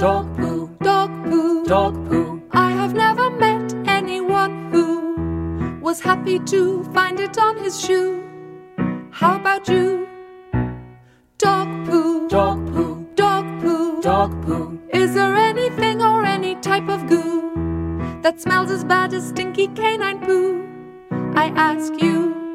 dog poo, dog poo, dog poo. I have never met anyone who was happy to find it on his shoe. How about you? Dog poo, Dog poo, dog poo, dog poo. Is there anything or any type of goo that smells as bad as stinky canine poo? I ask you.